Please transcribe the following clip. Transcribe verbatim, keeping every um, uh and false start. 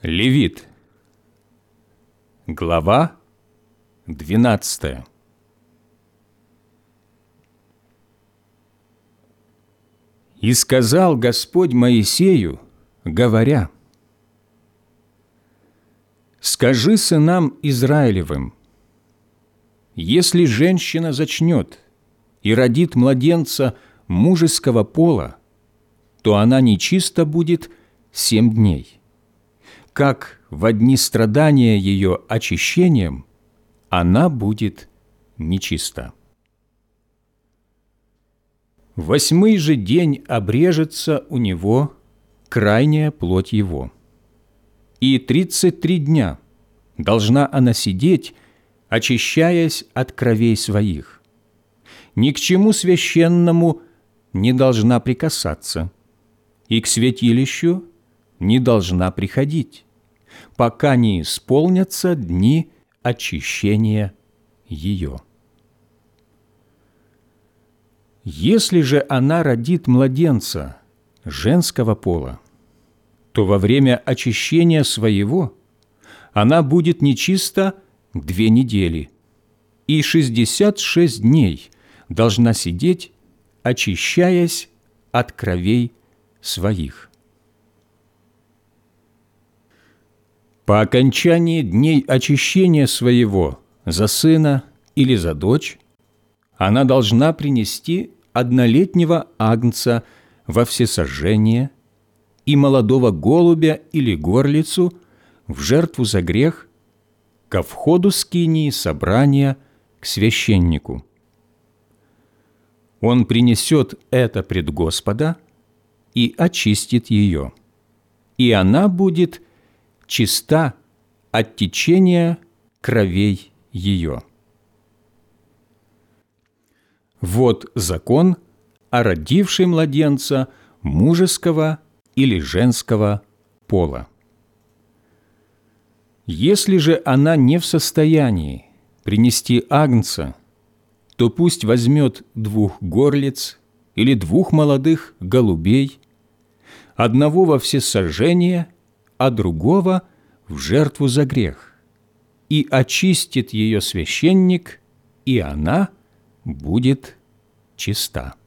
Левит, глава двенадцатая. «И сказал Господь Моисею, говоря: скажи сынам Израилевым: если женщина зачнет и родит младенца мужеского пола, то она нечиста будет семь дней. Как во дни страдания ее очищением, она будет нечиста. Восьмый же день обрежется у него крайняя плоть его, и тридцать три дня должна она сидеть, очищаясь от кровей своих. Ни к чему священному не должна прикасаться, и к святилищу не должна приходить, пока не исполнятся дни очищения ее. Если же она родит младенца женского пола, то во время очищения своего она будет нечиста две недели, и шестьдесят шесть дней должна сидеть, очищаясь от кровей своих. По окончании дней очищения своего за сына или за дочь она должна принести однолетнего агнца во всесожжение и молодого голубя или горлицу в жертву за грех ко входу скинии собрания к священнику. Он принесет это пред Господа и очистит ее, и она будет чиста от течения кровей ее. Вот закон о родившей младенца мужеского или женского пола. Если же она не в состоянии принести агнца, то пусть возьмет двух горлиц или двух молодых голубей, одного во всесожжение, а другого в жертву за грех, и очистит ее священник, и она будет чиста.